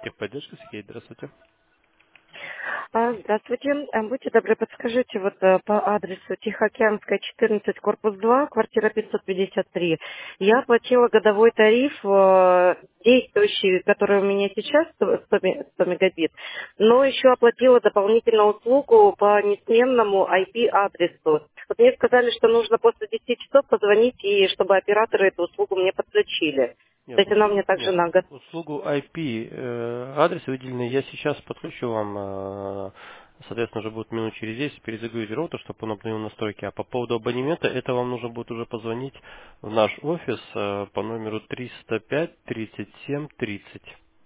Техподдержка, Сергей, здравствуйте. Здравствуйте. Будьте добры, подскажите, вот по адресу Тихоокеанская, 14, корпус 2, квартира 553. Я оплатила годовой тариф, действующий, который у меня сейчас, 100 мегабит, но еще оплатила дополнительно услугу по несменному IP-адресу. Вот мне сказали, что нужно после 10 часов позвонить, и чтобы операторы эту услугу мне подключили. То Нет, есть она у меня также нет, на год. услугу IP, адрес выделенный, я сейчас подключу вам, соответственно, уже будет минут через 10 перезагрузить роутер, чтобы он обновил настройки. А по поводу абонемента, это вам нужно будет уже позвонить в наш офис по номеру 305 37 30.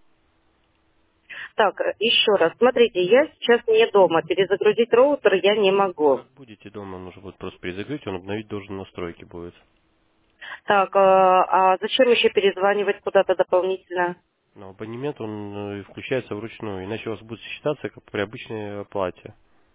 Так, еще раз, смотрите, я сейчас не дома, перезагрузить роутер я не могу. Как будете дома, нужно будет просто перезагрузить, он обновить должен настройки будет. Так, а зачем еще перезванивать куда-то дополнительно? Но абонемент, он включается вручную, иначе у вас будет считаться как при обычной оплате.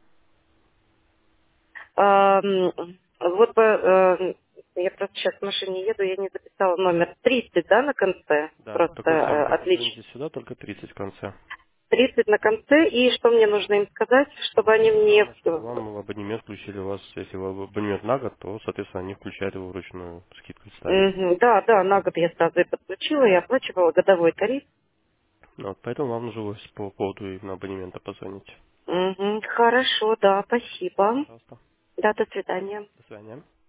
Ам, Вот я просто сейчас в машине еду, я не записала номер 30, да, на конце? Да, Просто такой самый, как вы отлично. звоните сюда, только 30 в конце. 30 на конце, и что мне нужно им сказать, чтобы они мне... Главное, чтобы вам абонемент включили у вас, если вы абонемент на год, то, соответственно, они включают его вручную, скидку ставят. Мгм, да, да, на год я сразу и подключила, я оплачивала годовой тариф. Ну, вот, поэтому вам нужно вот по поводу именно абонемента позвонить. Мгм, хорошо, да, спасибо. Пожалуйста. Да, до свидания. До свидания.